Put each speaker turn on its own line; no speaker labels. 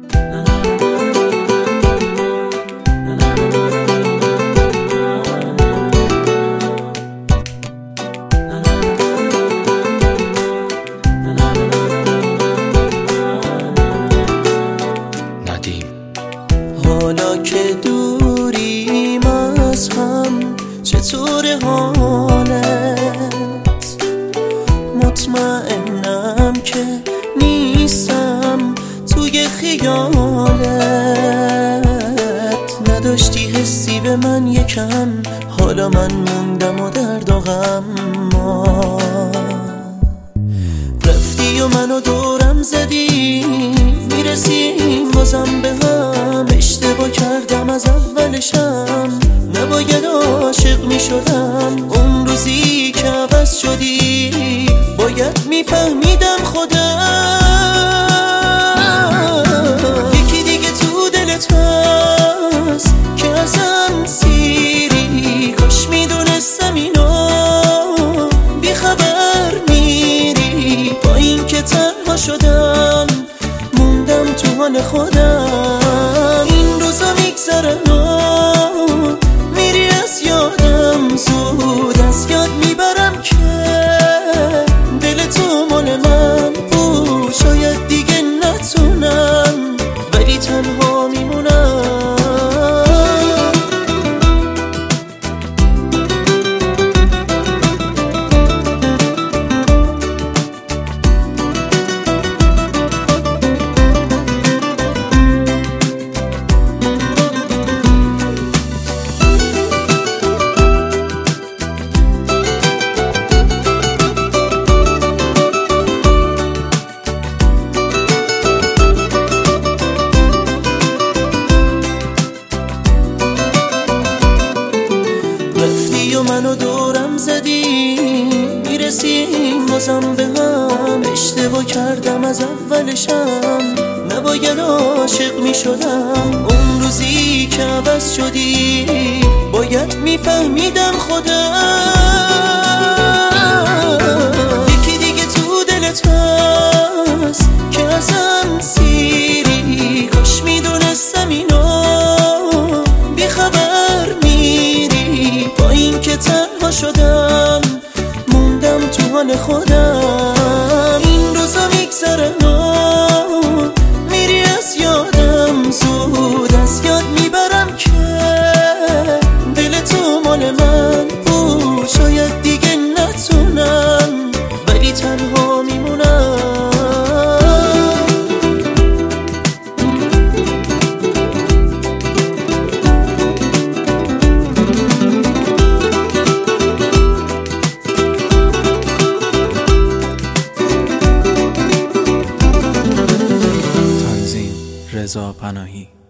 حالا که دوریم از هم چطور حالت؟ مطمئنم که نیستم توی خیالت. نداشتی حسی به من یکم، حالا من موندم و درد و غم. رفتی و منو دورم زدی، میرسیم بازم به هم. اشتباه کردم از اولشم، نباید عاشق میشدم. اون روزی که عوض شدی باید میفهمیدم خودم. یکی دیگه تو دلت هست که ازم سیری، کاش میدونستم اینو بیخبر میری. با این که تنها شدم موندم تو حال خودم. این روزا میگذرن و میری از یادم، زود از یاد میبرم که دل تو مال من بود. شاید دیگه نتونم ولی تنها میمونم. رفتی و منو دورم زدی، میرسیم بازم به هم. اشتباه کردم از اولشم، نباید عاشق میشدم. اون روزی که عوض شدی باید میفهمیدم خودم. یکی دیگه تو دلت هست که ازم سیری، کاش میدونستم اینو بیخبر میری. با این که تنها شدم موندم تو حال خودم. این روزا میگذرن و میری از یادم، زود از یاد میبرم که دل تو مال من بود. شاید دیگه نتونم ولی تنها میمونم.
رضا پناهی.